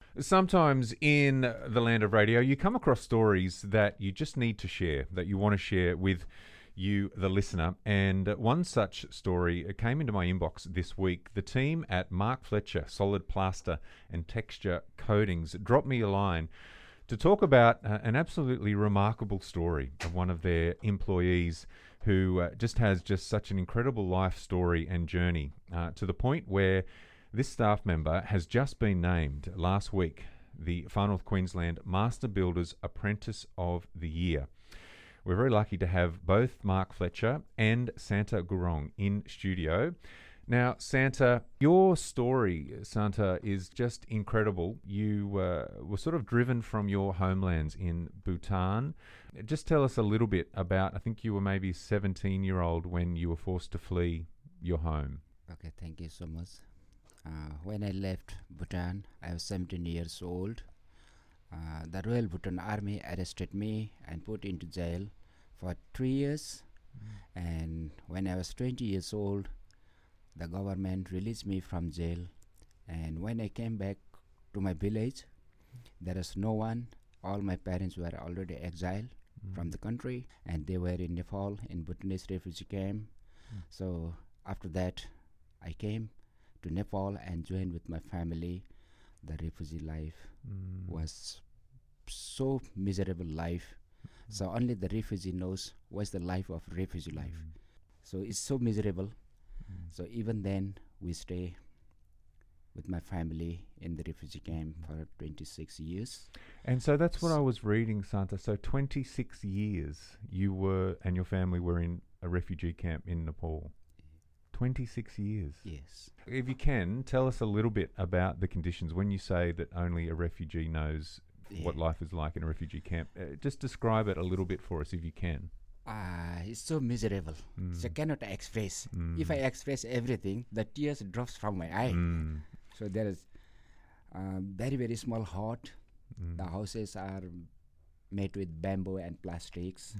Sometimes in the land of radio, you come across stories that you just need to share, that you want to share with you, the listener. And one such story came into my inbox this week. The team at Mark Fletcher Solid Plaster and Texture Coatings dropped me a line to talk about an absolutely remarkable story of one of their employees who just has such an incredible life story and journey to the point where this staff member has just been named last week the Far North Queensland Master Builders Apprentice of the Year. We're very lucky to have both Mark Fletcher and Santa Gurong in studio. Now, Santa, your story, Santa, is just incredible. You were sort of driven from your homelands in Bhutan. Just tell us a little bit about, I think you were maybe 17-year-old when you were forced to flee your home. Okay, thank you so much. When I left Bhutan, I was 17 years old. The Royal Bhutan Army arrested me and put into jail for 3 years. And when I was 20 years old, the government released me from jail. And when I came back to my village, there was no one. All my parents were already exiled from the country, and they were in Nepal in Bhutanese refugee camp. So after that, I came to Nepal and joined with my family. The refugee life was so miserable life. So only the refugee knows what's the life of refugee life. So it's so miserable. So even then, we stay with my family in the refugee camp for 26 years. And so that's what I was reading, Santa. So 26 years you were and your family were in a refugee camp in Nepal. 26 years. Yes. If you can, tell us a little bit about the conditions. When you say that only a refugee knows what life is like in a refugee camp, just describe it a little bit for us if you can. It's so miserable. So I cannot express. If I express everything, the tears drops from my eye. So there is very, very small hut. The houses are made with bamboo and plastics.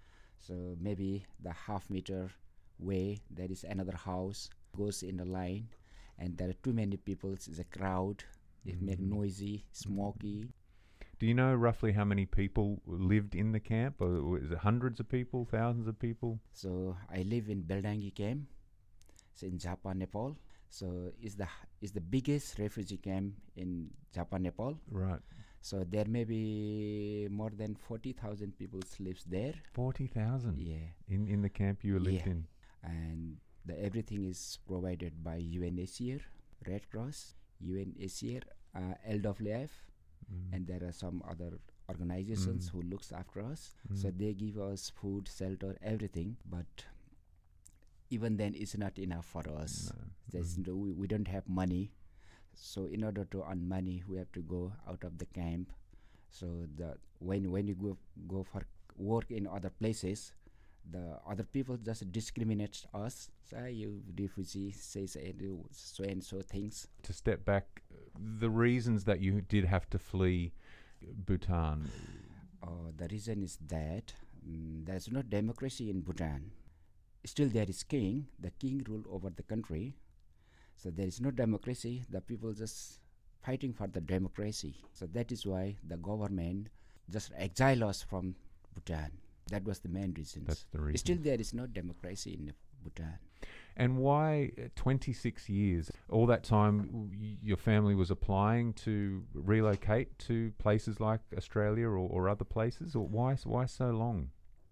So maybe the half-meter way, there is another house, goes in a line, and there are too many people. It's a crowd. It make noisy, smoky. Do you know roughly how many people lived in the camp? Or is it hundreds of people, thousands of people? So I live in Beldangi camp, so in Japan, Nepal. So it's the biggest refugee camp in Japan, Nepal. Right. So there may be more than 40,000 people lives there. 40,000? Yeah. In the camp you lived in? And everything is provided by UNHCR, Red Cross, UNHCR, LWF, and there are some other organizations who looks after us. So they give us food, shelter, everything. But even then, it's not enough for us. We don't have money. So in order to earn money, we have to go out of the camp. So when you go for work in other places, the other people just discriminate us. Say you refugee, say so and so things. To step back, the reasons that you did have to flee Bhutan. The reason is that there's no democracy in Bhutan. Still there is king. The king rule over the country. So there is no democracy. The people just fighting for the democracy. So that is why the government just exile us from Bhutan. That was the main reason. That's the reason. Still there is no democracy in Bhutan. And why 26 years? All that time your family was applying to relocate to places like Australia or other places? Or why so long?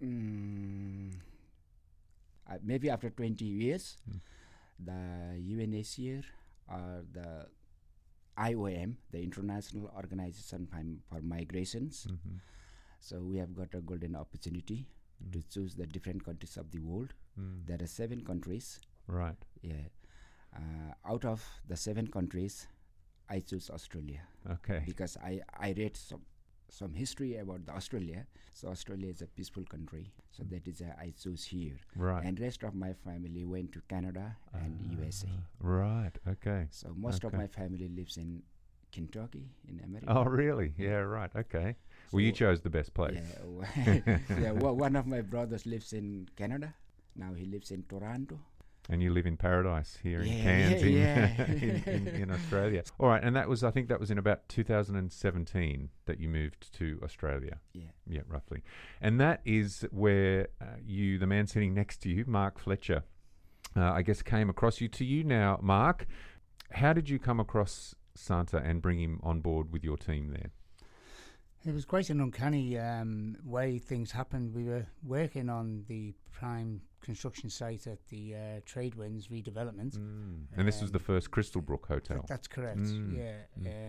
Maybe after 20 years, the UNHCR or the IOM, the International Organization for Migrations, so we have got a golden opportunity to choose the different countries of the world. There are 7 countries. Right. Yeah. Out of the 7 countries, I choose Australia. Okay. Because I read some history about Australia. So Australia is a peaceful country. So that is I choose here. Right. And rest of my family went to Canada and USA. Right. Okay. So most of my family lives in Kentucky in America. Oh, really? Yeah, right. Okay. Well, you chose the best place. Yeah, one of my brothers lives in Canada. Now he lives in Toronto. And you live in paradise here in Yeah, Cairns yeah. in Australia. All right, and I think that was in about 2017 that you moved to Australia. Yeah. Yeah, roughly. And that is where the man sitting next to you, Mark Fletcher, I guess came across you. To you now, Mark, how did you come across Santa and bring him on board with your team there? It was quite an uncanny way things happened. We were working on the prime construction site at the Tradewinds redevelopment. And this was the first Crystalbrook Hotel. That's correct. Yeah.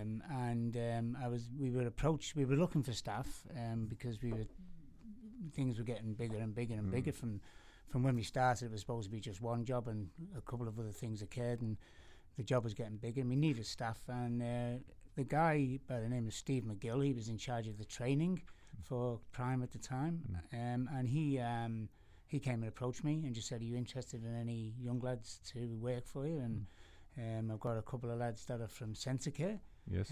We were approached. We were looking for staff because things were getting bigger and bigger and bigger. From when we started, it was supposed to be just one job, and a couple of other things occurred, and the job was getting bigger. And we needed staff, and the guy by the name of Steve McGill, he was in charge of the training for Prime at the time, and he came and approached me and just said, "Are you interested in any young lads to work for you?" And I've got a couple of lads that are from Centacare. Yes.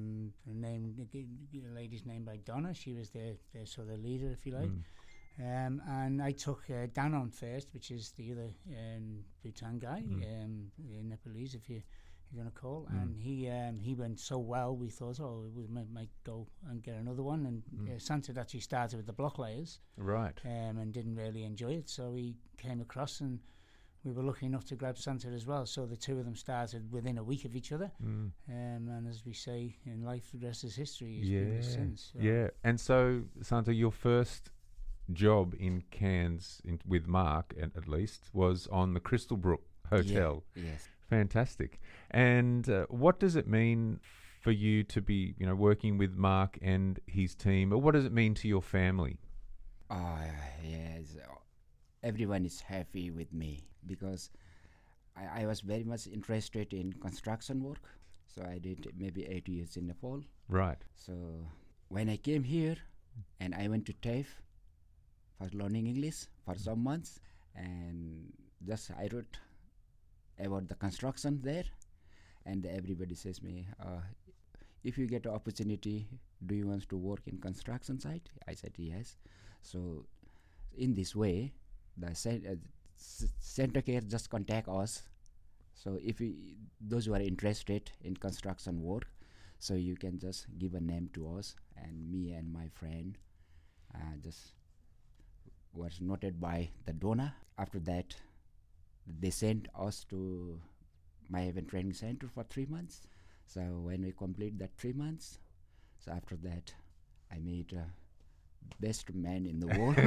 The lady's name by Donna. She was their sort of leader, if you like. And I took Dan on first, which is the other Bhutan guy, Nepalese, if you want to call. And he went so well, we thought, we might go and get another one. And Santa had actually started with the block layers, right, and didn't really enjoy it, so he came across, and we were lucky enough to grab Santa as well. So the two of them started within a week of each other, and as we say in life, the rest is history. He's been with us since. So. Yeah, and so Santa, your first job in Cairns with Mark, at least, was on the Crystalbrook Hotel. Yeah, yes. Fantastic. And what does it mean for you to be, working with Mark and his team? Or what does it mean to your family? Yes. Everyone is happy with me because I was very much interested in construction work. So I did maybe 8 years in Nepal. Right. So when I came here and I went to TAFE for learning English for some months, and just I wrote about the construction there, and everybody says me, if you get an opportunity, do you want to work in construction site? I said yes. So in this way, the Centacare just contact us. So if those who are interested in construction work, so you can just give a name to us, and me and my friend just was noted by the donor. After that, they sent us to my event training center for 3 months. So when we complete that 3 months, so after that, I made best man in the world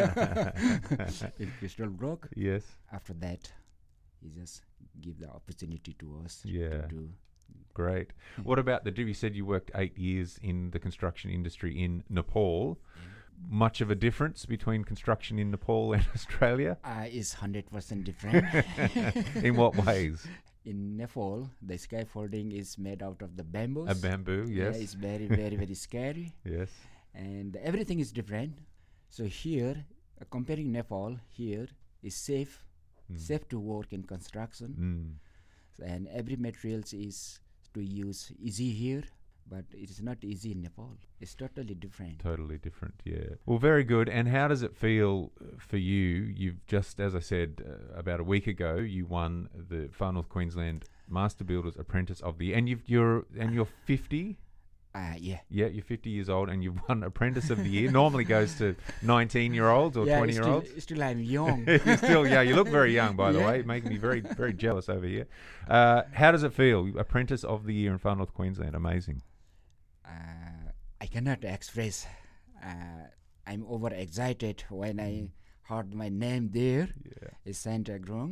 in Crystalbrook. Yes. After that, he just give the opportunity to us to do. Great. What about you said you worked 8 years in the construction industry in Nepal. Much of a difference between construction in Nepal and Australia? It's 100% different. In what ways? In Nepal, the scaffolding is made out of the bamboos. A bamboo, yes. Yeah, it's very, very, very scary. Yes. And everything is different. So here, comparing Nepal, here is safe to work in construction. And every materials is to use easy here, but it is not easy in Nepal. It's totally different. Totally different, yeah. Well, very good. And how does it feel for you? You've just, as I said, about a week ago, you won the Far North Queensland Master Builders Apprentice of the Year, and you're 50. Yeah. Yeah, you're 50 years old and you've won Apprentice of the Year. Normally goes to 19-year-olds or 20-year-olds. Still I'm young. You're still, you look very young, by the way, making me very, very jealous over here. How does it feel? Apprentice of the Year in Far North Queensland. Amazing. I cannot express. I'm overexcited when I heard my name there. Yeah. It's Santa Grong.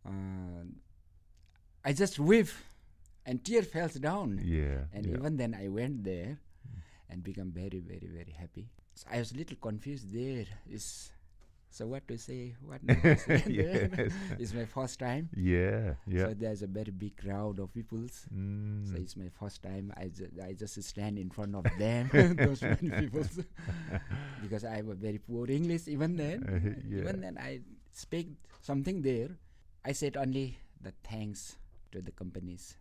I just weep and tear fell down. Yeah. And even then I went there and become very, very, very happy. So I was a little confused there. So what to say? What not to say? Yes. It's my first time. Yeah. So there's a very big crowd of people. So it's my first time. I just stand in front of them, those many people, because I have a very poor English. Even then, I speak something there. I said only the thanks to the companies,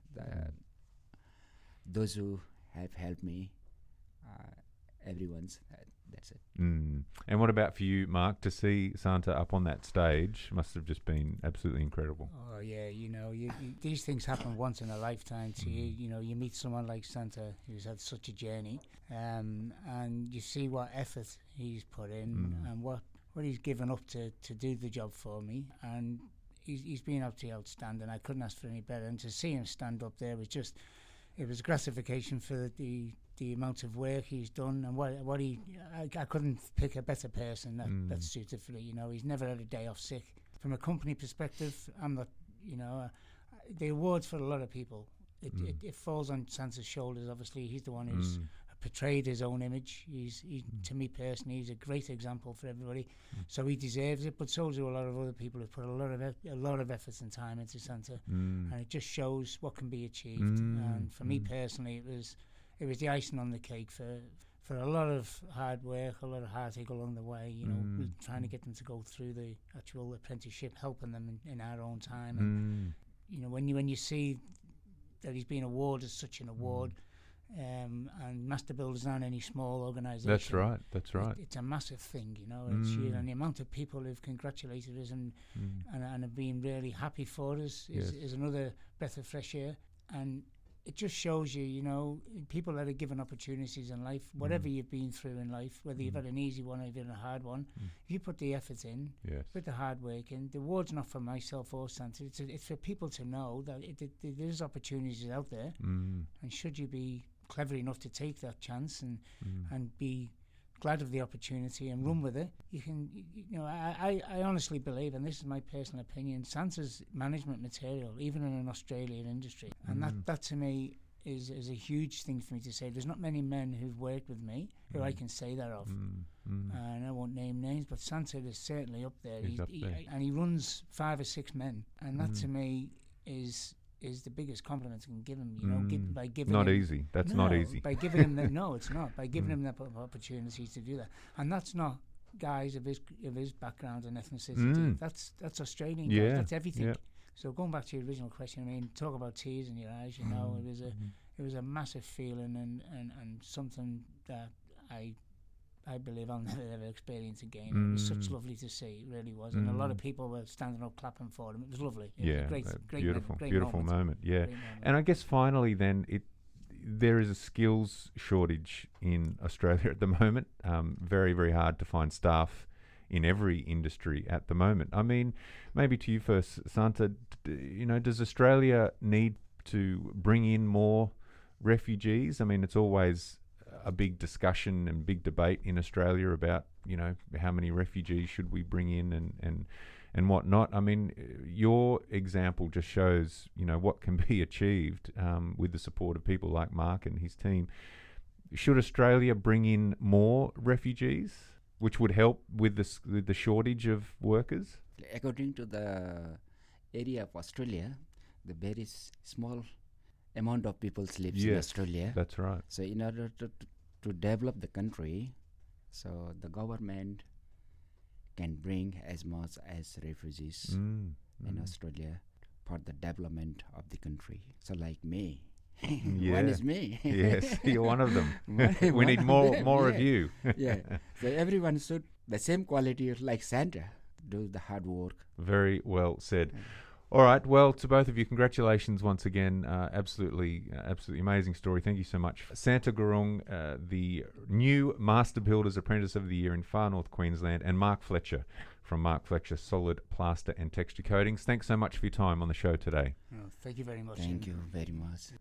those who have helped me. Everyone's That's it. Mm. And what about for you, Mark, to see Santa up on that stage must have just been absolutely incredible. Oh yeah, you these things happen once in a lifetime to you. You know, you meet someone like Santa who's had such a journey, and you see what effort he's put in and what he's given up to do the job for me, and he's been absolutely outstanding. I couldn't ask for any better, and to see him stand up there was just, it was gratification for the amount of work he's done and what he. I couldn't pick a better person that's suited for it. You know, he's never had a day off sick. From a company perspective, I'm not. You know, the awards for a lot of people, it falls on Santa's shoulders. Obviously, he's the one who's portrayed his own image. He's to me personally, he's a great example for everybody. So he deserves it. But so do a lot of other people who put a lot of effort and time into Santa, and it just shows what can be achieved. And for me personally, it was the icing on the cake for a lot of hard work, a lot of heartache along the way, you know, trying to get them to go through the actual apprenticeship, helping them in our own time. And, you know, when you see that he's been awarded such an award, and Master Builders aren't any small organisation. That's right. It's a massive thing, you know. It's huge, and the amount of people who've congratulated us and have been really happy for us is another breath of fresh air. And it just shows you, you know, people that are given opportunities in life, whatever you've been through in life, whether you've had an easy one or you've had a hard one, if you put the effort in, put the hard work in, the award's not for myself or Santa, it's for people to know that there's opportunities out there, and should you be clever enough to take that chance and be glad of the opportunity and run with it, you can, you know, I honestly believe, and this is my personal opinion, Santa's management material, even in an Australian industry, and that to me is a huge thing for me to say. There's not many men who've worked with me who I can say that of, and I won't name names, but Santa is certainly up there. He's up there. And he runs 5 or 6 men, and that to me is the biggest compliment I can give him, you know, by giving not him, easy. That's not easy. By giving him no, it's not. By giving him the opportunities to do that, and that's not guys of his background and ethnicity. That's Australian guys. That's everything. Yeah. So going back to your original question, I mean, talk about tears in your eyes. You know, it was a massive feeling and something that I believe I'll never ever experience again. It was such lovely to see, it really was. And a lot of people were standing up clapping for him. It was lovely. It was a great beautiful moment. Yeah. Great moment. And I guess finally then, there is a skills shortage in Australia at the moment. Very, very hard to find staff in every industry at the moment. I mean, maybe to you first, Santa, you know, does Australia need to bring in more refugees? I mean, it's always a big discussion and big debate in Australia about, you know, how many refugees should we bring in and whatnot. I mean, your example just shows, you know, what can be achieved with the support of people like Mark and his team. Should Australia bring in more refugees, which would help with the shortage of workers? According to the area of Australia, the very small amount of people lives in Australia. That's right. So in order to develop the country, so the government can bring as much as refugees in Australia for the development of the country. So like me. One is me. Yes, you're one of them. We need more of you. So everyone should, the same quality like Santa, do the hard work. Very well said. All right. Well, to both of you, congratulations once again. Absolutely amazing story. Thank you so much. Santa Gurung, the new Master Builders Apprentice of the Year in Far North Queensland, and Mark Fletcher from Mark Fletcher Solid Plaster and Texture Coatings. Thanks so much for your time on the show today. Thank you very much. Thank you very much.